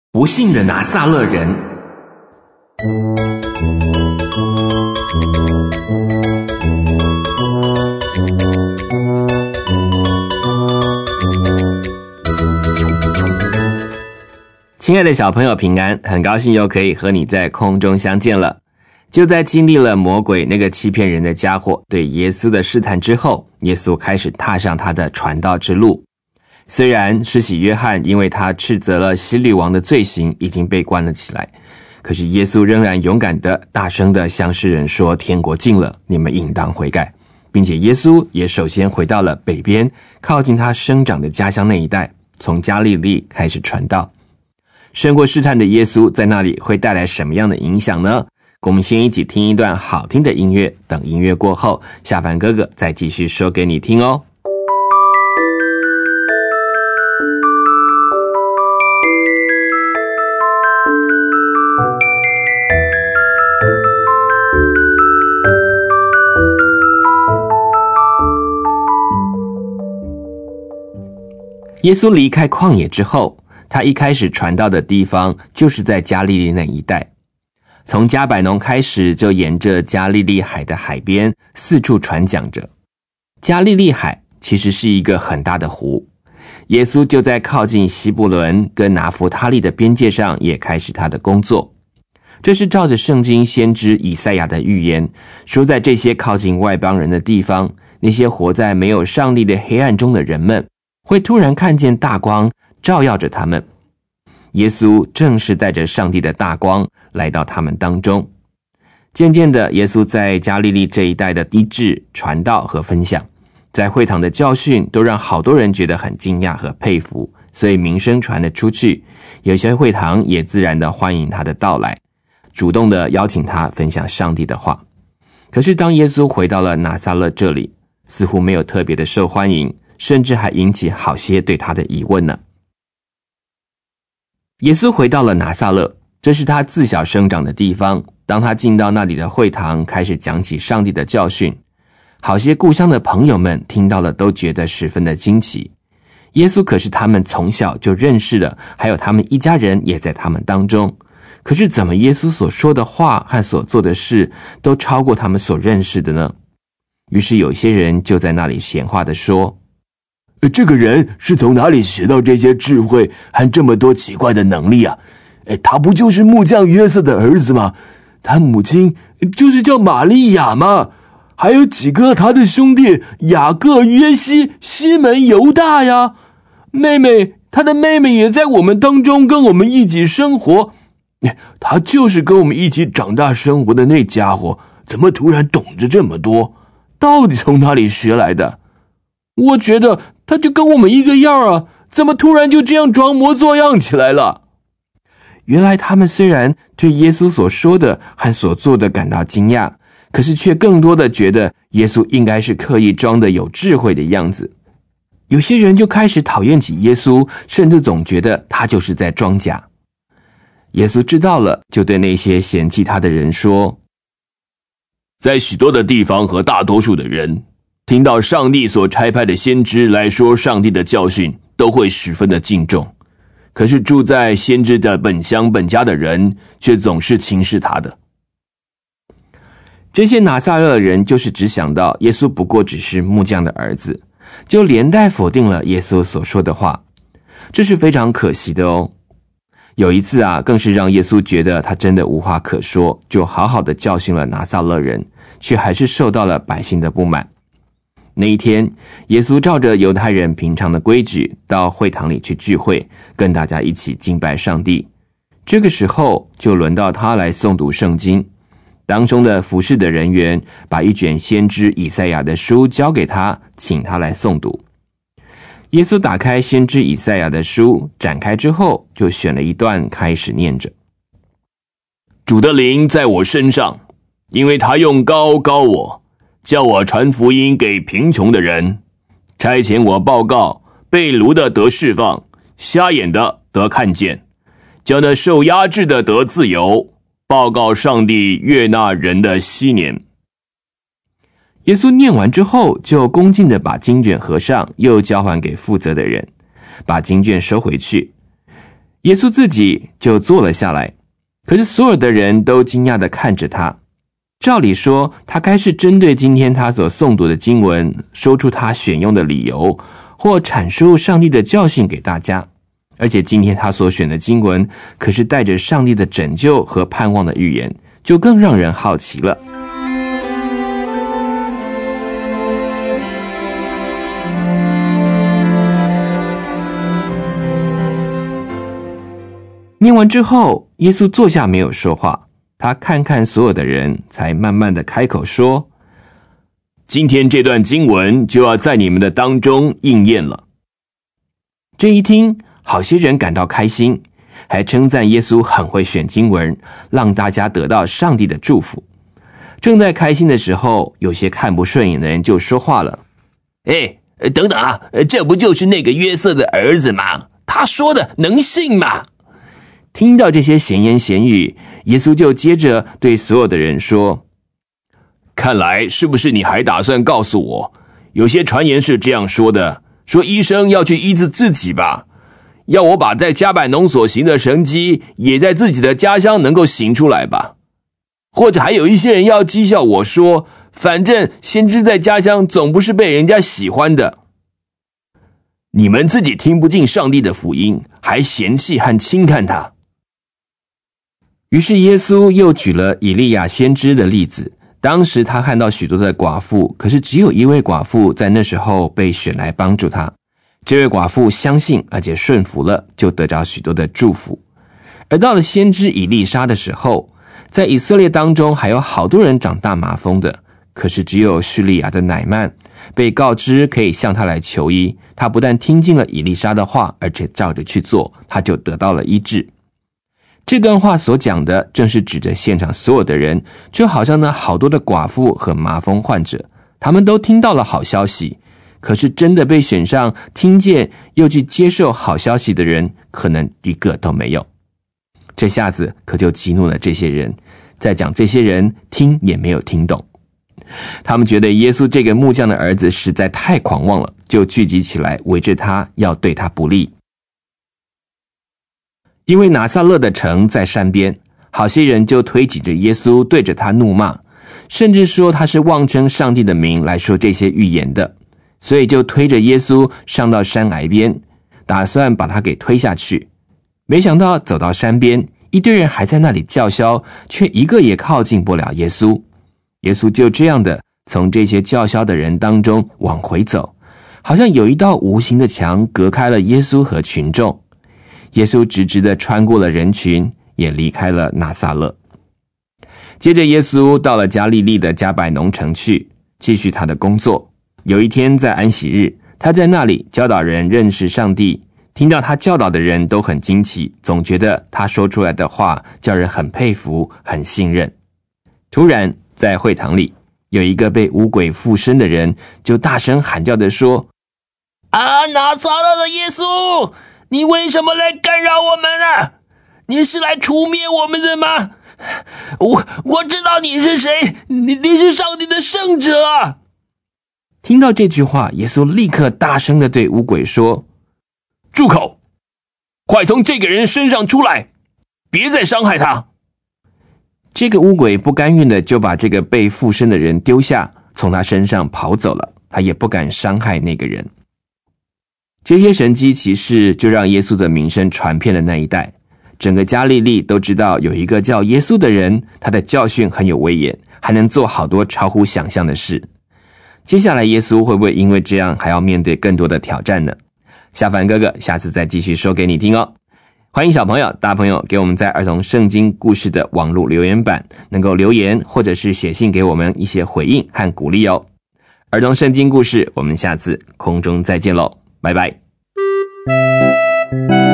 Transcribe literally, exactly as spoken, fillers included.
不幸的拿撒勒人。亲爱的小朋友平安，很高兴又可以和你在空中相见了。就在经历了魔鬼那个欺骗人的家伙对耶稣的试探之后，耶稣开始踏上他的传道之路。虽然施洗约翰因为他斥责了希律王的罪行已经被关了起来，可是耶稣仍然勇敢的大声的向世人说，天国近了，你们应当悔改。并且耶稣也首先回到了北边靠近他生长的家乡那一带，从加利利开始传道。胜过试探的耶稣在那里会带来什么样的影响呢？我们先一起听一段好听的音乐，等音乐过后，下凡哥哥再继续说给你听哦。耶稣离开旷野之后，他一开始传道的地方就是在加利利那一带。从加百农开始，就沿着加利利海的海边四处传讲着。加利利海其实是一个很大的湖，耶稣就在靠近西布伦跟拿弗他利的边界上也开始他的工作。这是照着圣经先知以赛亚的预言，说在这些靠近外邦人的地方，那些活在没有上帝的黑暗中的人们会突然看见大光照耀着他们。耶稣正是带着上帝的大光来到他们当中。渐渐的，耶稣在加利利这一带的医治、传道和分享，在会堂的教训都让好多人觉得很惊讶和佩服，所以名声传了出去。有些会堂也自然的欢迎他的到来，主动的邀请他分享上帝的话。可是当耶稣回到了拿撒勒这里，似乎没有特别的受欢迎，甚至还引起好些对他的疑问呢。耶稣回到了拿撒勒，这是他自小生长的地方。当他进到那里的会堂，开始讲起上帝的教训，好些故乡的朋友们听到了都觉得十分的惊奇。耶稣可是他们从小就认识的，还有他们一家人也在他们当中。可是怎么耶稣所说的话和所做的事都超过他们所认识的呢？于是有些人就在那里闲话的说， 这个人是从哪里学到这些智慧和这么多奇怪的能力啊？他不就是木匠约瑟的儿子吗？他母亲就是叫玛利亚吗？还有几个他的兄弟，雅各、约西、西门、犹大呀。妹妹，他的妹妹也在我们当中跟我们一起生活。他就是跟我们一起长大生活的那家伙，怎么突然懂着这么多？到底从哪里学来的？我觉得他就跟我们一个样啊，怎么突然就这样装模作样起来了？ 原来他们虽然对耶稣所说的和所做的感到惊讶，可是却更多的觉得耶稣应该是刻意装的有智慧的样子。有些人就开始讨厌起耶稣，甚至总觉得他就是在装假。耶稣知道了，就对那些嫌弃他的人说， 在许多的地方和大多数的人听到上帝所差派的先知来说上帝的教训，都会十分的敬重。可是住在先知的本乡本家的人却总是轻视他的。 这些拿撒勒人就是只想到耶稣不过只是木匠的儿子，就连带否定了耶稣所说的话，这是非常可惜的哦。有一次啊，更是让耶稣觉得他真的无话可说，就好好的教训了拿撒勒人，却还是受到了百姓的不满。那一天，耶稣照着犹太人平常的规矩，到会堂里去聚会，跟大家一起敬拜上帝。这个时候，就轮到他来诵读圣经。当中的服侍的人员把一卷先知以赛亚的书交给他，请他来诵读。耶稣打开先知以赛亚的书，展开之后，就选了一段开始念着： 主的灵在我身上，因为他用膏膏我，叫我传福音给贫穷的人，差遣我报告被掳的得释放，瞎眼的得看见，叫那受压制的得自由，报告上帝悦纳人的禧年。 耶稣念完之后，就恭敬地把经卷合上，又交还给负责的人，把经卷收回去。 耶稣自己就坐了下来，可是所有的人都惊讶地看着他。照理说，他该是针对今天他所诵读的经文，说出他选用的理由，或阐述上帝的教训给大家。而且今天他所选的经文，可是带着上帝的拯救和盼望的预言，就更让人好奇了。念完之后，耶稣坐下没有说话，他看看所有的人，才慢慢的开口说： 今天这段经文就要在你们的当中应验了。 这一听，好些人感到开心，还称赞耶稣很会选经文，让大家得到上帝的祝福。正在开心的时候，有些看不顺眼的人就说话了： 哎，等等啊，这不就是那个约瑟的儿子吗？他说的能信吗？ 听到这些闲言闲语，耶稣就接着对所有的人说： 看来是不是你还打算告诉我，有些传言是这样说的，说医生要去医治自己吧，要我把在加百农所行的神迹也在自己的家乡能够行出来吧？或者还有一些人要讥笑我说，反正先知在家乡总不是被人家喜欢的。你们自己听不进上帝的福音，还嫌弃和轻看他。 于是耶稣又举了以利亚先知的例子。当时他看到许多的寡妇，可是只有一位寡妇在那时候被选来帮助他。这位寡妇相信而且顺服了，就得着许多的祝福。而到了先知以利沙的时候，在以色列当中还有好多人长大麻风的，可是只有叙利亚的乃曼被告知可以向他来求医，他不但听进了以利沙的话，而且照着去做，他就得到了医治。这段话所讲的正是指着现场所有的人，就好像那好多的寡妇和麻风患者，他们都听到了好消息，可是真的被选上听见又去接受好消息的人，可能一个都没有。这下子可就激怒了这些人，再讲这些人听也没有听懂。他们觉得耶稣这个木匠的儿子实在太狂妄了，就聚集起来围着他，要对他不利。因为拿撒勒的城在山边，好些人就推挤着耶稣，对着他怒骂，甚至说他是妄称上帝的名来说这些预言的，所以就推着耶稣上到山崖边，打算把他给推下去。没想到走到山边，一堆人还在那里叫嚣，却一个也靠近不了耶稣。耶稣就这样的从这些叫嚣的人当中往回走，好像有一道无形的墙隔开了耶稣和群众。耶稣直直地穿过了人群，也离开了拿撒勒。接着耶稣到了加利利的加百农城去，继续他的工作。有一天在安息日，他在那里教导人认识上帝。听到他教导的人都很惊奇，总觉得他说出来的话叫人很佩服，很信任。突然在会堂里，有一个被污鬼附身的人就大声喊叫地说： 啊，拿撒勒的耶稣，你为什么来干扰我们啊？你是来除灭我们的吗？我我知道你是谁，你你是上帝的圣者啊！ 听到这句话，耶稣立刻大声地对污鬼说： 住口！快从这个人身上出来，别再伤害他。 这个污鬼不甘愿的就把这个被附身的人丢下，从他身上跑走了，他也不敢伤害那个人。这些神迹奇事就让耶稣的名声传遍了那一带，整个加利利都知道有一个叫耶稣的人，他的教训很有威严，还能做好多超乎想象的事。接下来耶稣会不会因为这样还要面对更多的挑战呢？下凡哥哥下次再继续说给你听哦。欢迎小朋友大朋友给我们在儿童圣经故事的网络留言板能够留言，或者是写信给我们一些回应和鼓励哦。儿童圣经故事我们下次空中再见咯，拜拜。